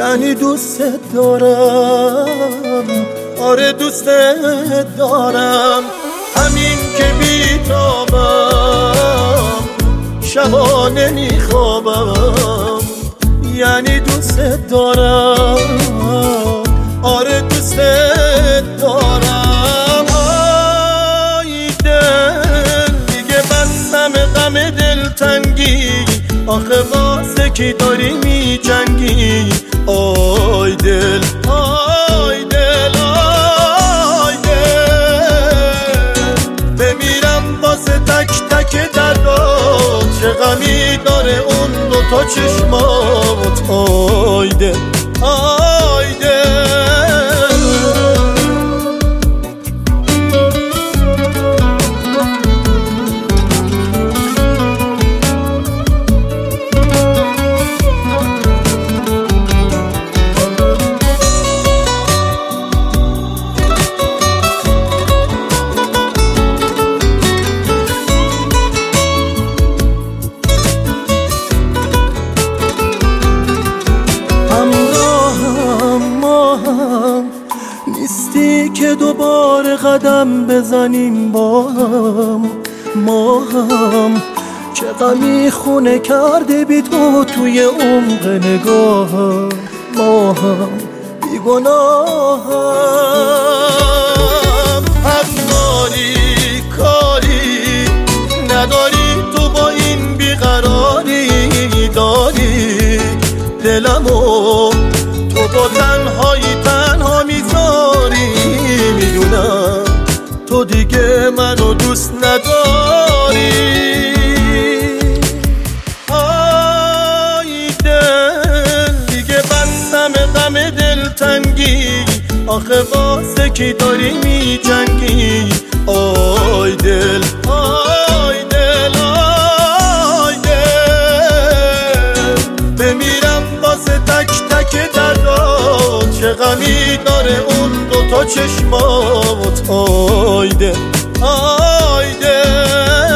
یعنی دوست دارم، آره دوست دارم. همین که بیتابم شبا نمیخوابم، یعنی دوست دارم، آره دوست دارم. آی دل دیگه بستم غم دلتنگی، آخه واسه کی داری می جنگی؟ آی دل آی دل آی دل، بمیرم واسه تک تک دردات، چه غمی داره اون دوتا چشمات. آی دل آی دل. نیستی که دوباره قدم بزنیم با هم، ما هم چه غمی خونه کرده بی تو توی عمق نگاهم، ما هم بیگناهم. حقداری کاری نداری تو با این بیقراری، داری دلمو تو با تنهایی تنها میذاری. میدونم تو دیگه منو دوست نداری. آی دل دیگه بستم غم دلتنگی، آخه واسه کی داری می جنگی؟ آی دل آی دل آی دل، بمیرم واسه تک تک دردات، چه غمی داره اون دوتا چشمات. آی دل آی دل.